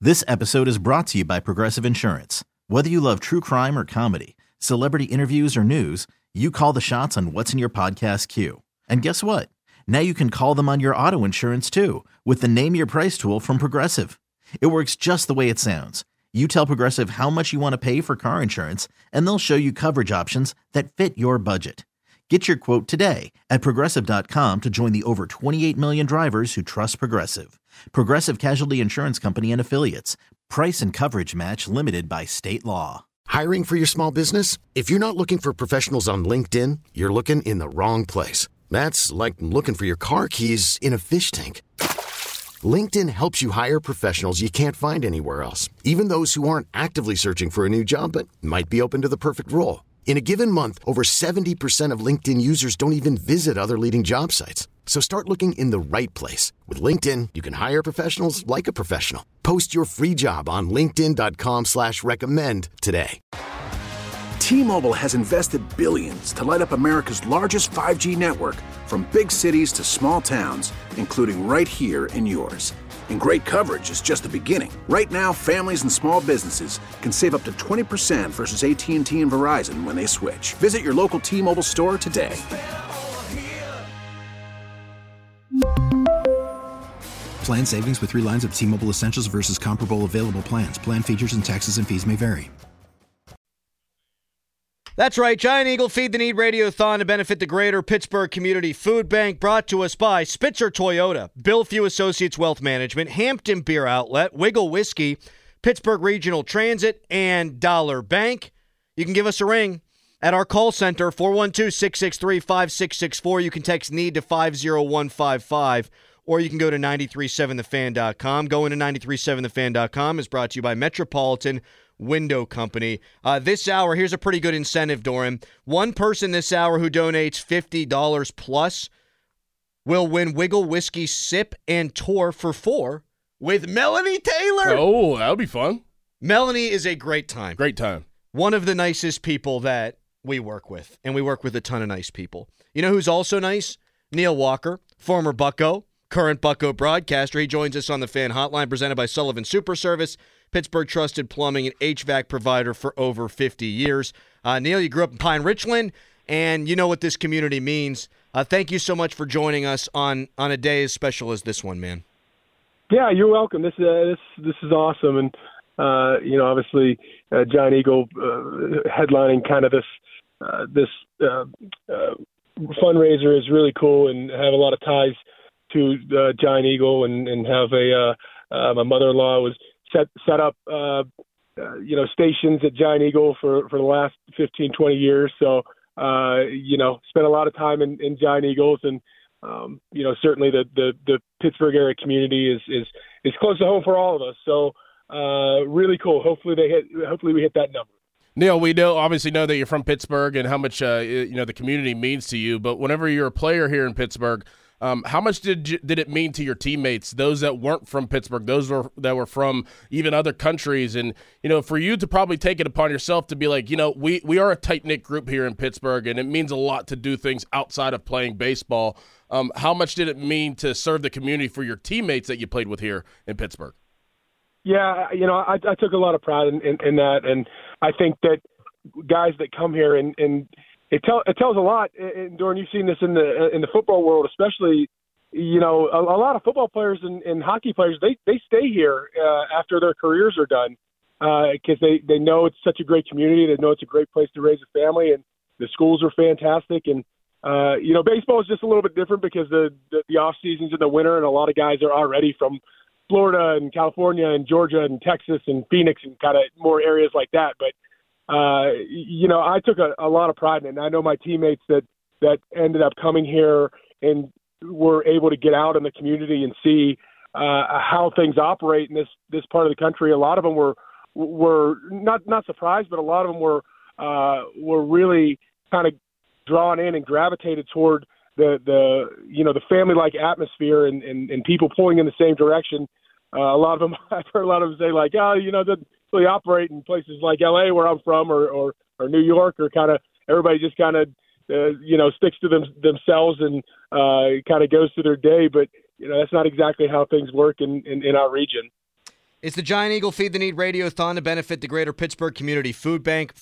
This episode is brought to you by Progressive Insurance. Whether you love true crime or comedy, celebrity interviews or news, you call the shots on what's in your podcast queue. And guess what? Now you can call them on your auto insurance too with the Name Your Price tool from Progressive. It works just the way it sounds. You tell Progressive how much you want to pay for car insurance, and they'll show you coverage options that fit your budget. Get your quote today at Progressive.com to join the over 28 million drivers who trust Progressive. Progressive Casualty Insurance Company and Affiliates. Price and coverage match limited by state law. Hiring for your small business? If you're not looking for professionals on LinkedIn, you're looking in the wrong place. That's like looking for your car keys in a fish tank. LinkedIn helps you hire professionals you can't find anywhere else, even those who aren't actively searching for a new job but might be open to the perfect role. In a given month, over 70% of LinkedIn users don't even visit other leading job sites. So start looking in the right place. With LinkedIn, you can hire professionals like a professional. Post your free job on linkedin.com/recommend today. T-Mobile has invested billions to light up America's largest 5G network, from big cities to small towns, including right here in yours. And great coverage is just the beginning. Right now, families and small businesses can save up to 20% versus AT&T and Verizon when they switch. Visit your local T-Mobile store today. Plan savings with 3 lines of T-Mobile Essentials versus comparable available plans. Plan features and taxes and fees may vary. That's right. Giant Eagle Feed the Need Radiothon to benefit the Greater Pittsburgh Community Food Bank, brought to us by Spitzer Toyota, Bill Few Associates Wealth Management, Hampton Beer Outlet, Wiggle Whiskey, Pittsburgh Regional Transit, and Dollar Bank. You can give us a ring at our call center, 412-663-5664. You can text NEED to 50155, or you can go to 937thefan.com. Going to 937thefan.com is brought to you by Metropolitan Window Company. This hour, here's a pretty good incentive, Doran. One person this hour who donates $50 plus will win Wiggle Whiskey Sip and Tour for 4 with Melanie Taylor. Oh, that would be fun. Melanie is a great time. Great time. One of the nicest people that we work with, and we work with a ton of nice people. You know who's also nice? Neil Walker, former Bucco, current Bucco broadcaster. He joins us on the Fan Hotline, presented by Sullivan Super Service, Pittsburgh trusted plumbing and HVAC provider for over 50 years. Neil, you grew up in Pine Richland, and you know what this community means. Thank you so much for joining us on a day as special as this one, man. Yeah, you're welcome. This is awesome, and obviously, Giant Eagle headlining kind of this fundraiser is really cool, and have a lot of ties to Giant Eagle, and have my mother-in-law was set up, stations at Giant Eagle for the last 15, 20 years. So, spent a lot of time in Giant Eagles, and, certainly the Pittsburgh area community is close to home for all of us. So, really cool. Hopefully we hit that number. Neil, we obviously know that you're from Pittsburgh and how much, the community means to you, but whenever you're a player here in Pittsburgh, how much did it mean to your teammates, those that weren't from Pittsburgh, those that were from even other countries? And, for you to probably take it upon yourself to be like, we are a tight-knit group here in Pittsburgh, and it means a lot to do things outside of playing baseball. How much did it mean to serve the community for your teammates that you played with here in Pittsburgh? Yeah, I took a lot of pride in that, and I think that guys that come here and it tells a lot. And Doran, you've seen this in the football world, especially. A lot of football players and hockey players, they stay here after their careers are done because they know it's such a great community. They know it's a great place to raise a family, and the schools are fantastic. And baseball is just a little bit different because the off season's in the winter, and a lot of guys are already from Florida and California and Georgia and Texas and Phoenix and kind of more areas like that. But I took a lot of pride in it. And I know my teammates that ended up coming here and were able to get out in the community and see how things operate in this part of the country. A lot of them were not surprised, but a lot of them were really kind of drawn in and gravitated toward the family-like atmosphere and people pulling in the same direction. A lot of them, I've heard a lot of them say like, doesn't really operate in places like LA where I'm from or New York, or kind of everybody just kind of, sticks to themselves and kind of goes through their day. But, that's not exactly how things work in our region. It's the Giant Eagle Feed the Need Radiothon to benefit the Greater Pittsburgh Community Food Bank.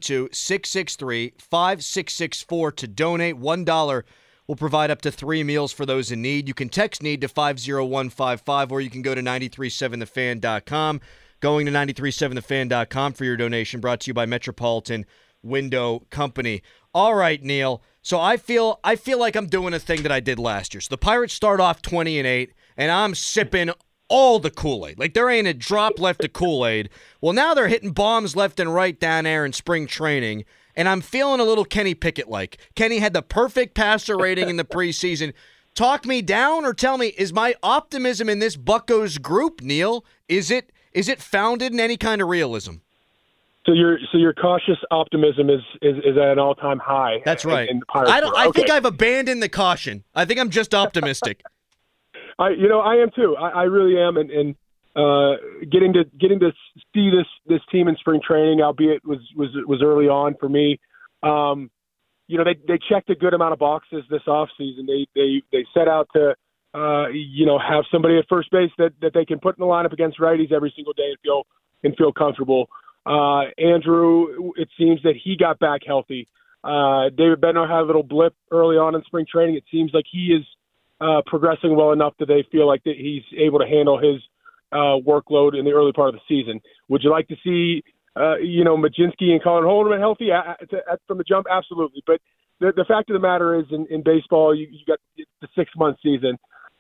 412-663-5664 to donate. $1 will provide up to 3 meals for those in need. You can text NEED to 50155, or you can go to 937thefan.com. Going to 937thefan.com for your donation, brought to you by Metropolitan Window Company. All right, Neil. So I feel like I'm doing a thing that I did last year. So the Pirates start off 20-8, and I'm sipping all the Kool-Aid. Like, there ain't a drop left of Kool-Aid. Well, now they're hitting bombs left and right down there in spring training, and I'm feeling a little Kenny Pickett-like. Kenny had the perfect passer rating in the preseason. Talk me down or tell me, is my optimism in this Buccos group, Neil, is it founded in any kind of realism? So your cautious optimism is at an all-time high. That's right. In the Pirates I think I've abandoned the caution. I think I'm just optimistic. I am too. I really am, and getting to see this team in spring training, albeit was early on for me. They checked a good amount of boxes this offseason. They set out to have somebody at first base that they can put in the lineup against righties every single day and feel comfortable. Andrew, it seems that he got back healthy. David Bednar had a little blip early on in spring training. It seems like he is progressing well enough that they feel like that he's able to handle his workload in the early part of the season. Would you like to see, Majinski and Colin Holderman healthy from the jump? Absolutely. But the fact of the matter is, in baseball, you got the 6-month season.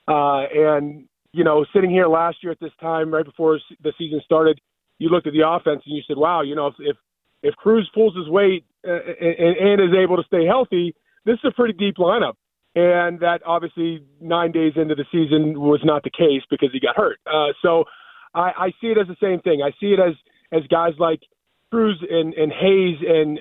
Sitting here last year at this time, right before the season started, you looked at the offense and you said, wow, if Cruz pulls his weight and is able to stay healthy, this is a pretty deep lineup. And that obviously 9 days into the season was not the case because he got hurt. So I see it as the same thing. I see it as guys like Cruz and Hayes and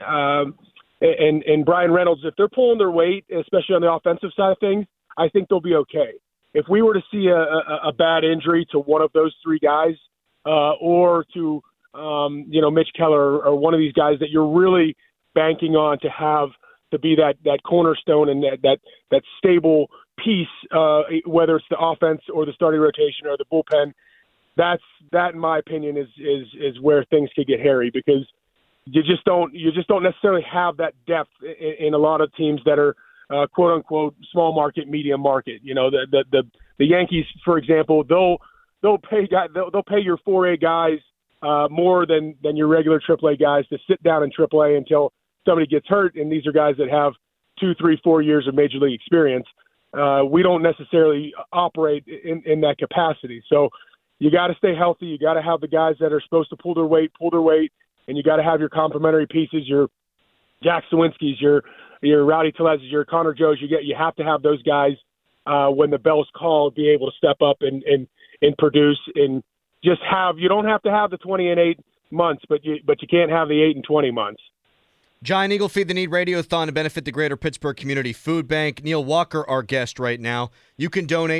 Brian Reynolds, if they're pulling their weight, especially on the offensive side of things, I think they'll be okay. If we were to see a bad injury to one of those three guys or to Mitch Keller or one of these guys that you're really banking on to be that cornerstone and that stable piece, whether it's the offense or the starting rotation or the bullpen, that in my opinion is where things could get hairy, because you just don't necessarily have that depth in a lot of teams that are quote unquote small market, medium market. The Yankees, for example, they'll pay your 4A guys more than your regular AAA guys to sit down in AAA until somebody gets hurt, and these are guys that have 2, 3, 4 years of major league experience. We don't necessarily operate in that capacity. So you got to stay healthy. You got to have the guys that are supposed to pull their weight, and you got to have your complementary pieces, your Jack Sawinskis, your Rowdy Tellez's, your Connor Joes. You have to have those guys when the bell's called, be able to step up and produce, and just have. You don't have to have the 20-8 months, but you can't have the 8 and 20 months. Giant Eagle Feed the Need Radiothon to benefit the Greater Pittsburgh Community Food Bank. Neil Walker, our guest right now. You can donate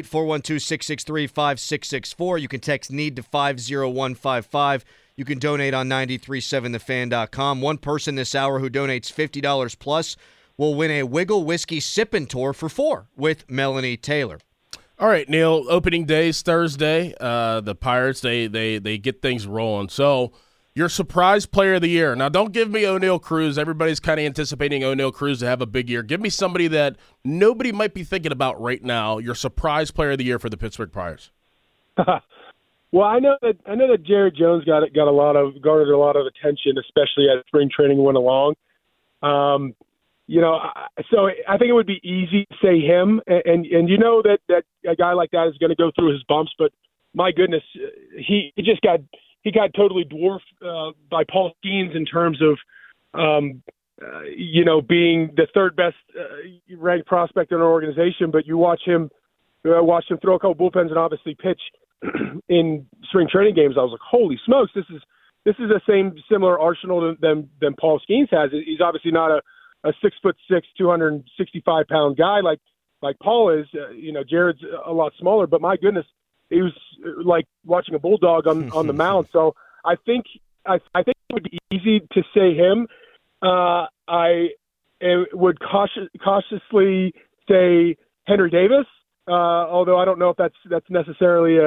412-663-5664. You can text NEED to 50155. You can donate on 937thefan.com. One person this hour who donates $50 plus will win a Wiggle Whiskey Sippin' Tour for 4 with Melanie Taylor. All right, Neil, opening day is Thursday. The Pirates, they get things rolling. So, your surprise player of the year. Now, don't give me O'Neal Cruz. Everybody's kind of anticipating O'Neal Cruz to have a big year. Give me somebody that nobody might be thinking about right now. Your surprise player of the year for the Pittsburgh Pirates. Well, I know that Jared Jones garnered a lot of attention, especially as spring training went along. So I think it would be easy to say him, and that a guy like that is going to go through his bumps. But my goodness, he got totally dwarfed by Paul Skeens in terms of, being the third best ranked prospect in our organization. But you watch him throw a couple bullpens and obviously pitch in spring training games. I was like, holy smokes, this is the similar arsenal than Paul Skeens has. He's obviously not a 6'6", 265-pound guy like Paul is. Jared's a lot smaller, but my goodness, it was like watching a bulldog on the mound. So I think it would be easy to say him. I would cautiously say Henry Davis, although I don't know if that's necessarily a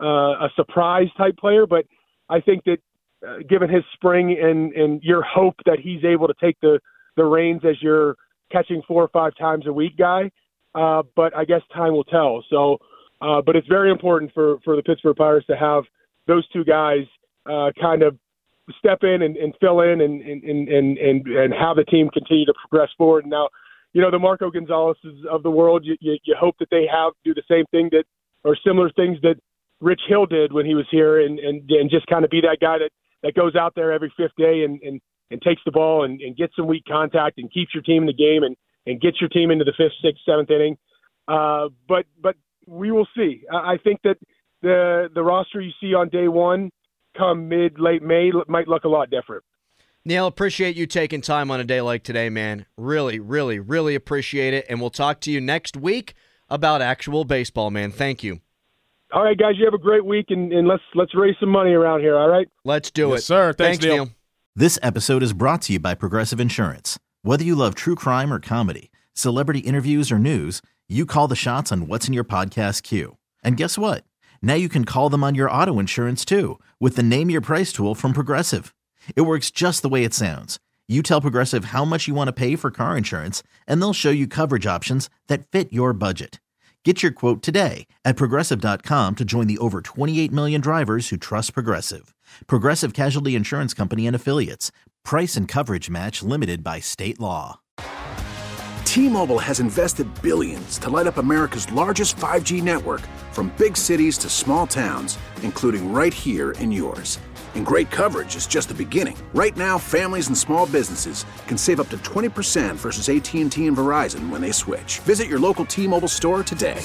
a surprise type player, but I think that given his spring and your hope that he's able to take the reins as your catching 4 or 5 times a week guy, but I guess time will tell. So, but it's very important for the Pittsburgh Pirates to have those two guys kind of step in and fill in and have the team continue to progress forward. And now, the Marco Gonzalez's of the world, you hope that they do the same thing or similar things that Rich Hill did when he was here and just kind of be that guy that goes out there every fifth day and takes the ball and gets some weak contact and keeps your team in the game and gets your team into the 5th, 6th, 7th inning. But we will see. I think that the roster you see on day one come late May might look a lot different. Neil, appreciate you taking time on a day like today, man. Really, really, really appreciate it. And we'll talk to you next week about actual baseball, man. Thank you. All right, guys, you have a great week, and let's raise some money around here, all right? Let's do it. Yes, sir. Thanks, Neil. This episode is brought to you by Progressive Insurance. Whether you love true crime or comedy, celebrity interviews or news, you call the shots on what's in your podcast queue. And guess what? Now you can call them on your auto insurance, too, with the Name Your Price tool from Progressive. It works just the way it sounds. You tell Progressive how much you want to pay for car insurance, and they'll show you coverage options that fit your budget. Get your quote today at Progressive.com to join the over 28 million drivers who trust Progressive. Progressive Casualty Insurance Company and Affiliates. Price and coverage match limited by state law. T-Mobile has invested billions to light up America's largest 5G network, from big cities to small towns, including right here in yours. And great coverage is just the beginning. Right now, families and small businesses can save up to 20% versus AT&T and Verizon when they switch. Visit your local T-Mobile store today.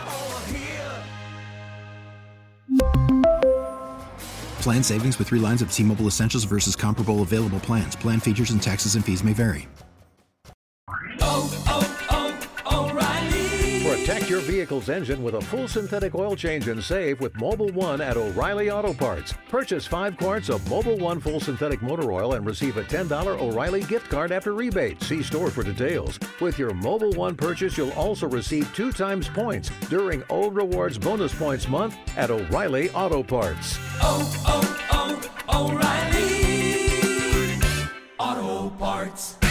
Plan savings with 3 lines of T-Mobile Essentials versus comparable available plans. Plan features and taxes and fees may vary. Protect your vehicle's engine with a full synthetic oil change and save with Mobil 1 at O'Reilly Auto Parts. Purchase 5 quarts of Mobil 1 full synthetic motor oil and receive a $10 O'Reilly gift card after rebate. See store for details. With your Mobil 1 purchase, you'll also receive 2 times points during O Rewards Bonus Points Month at O'Reilly Auto Parts. O'Reilly Auto Parts.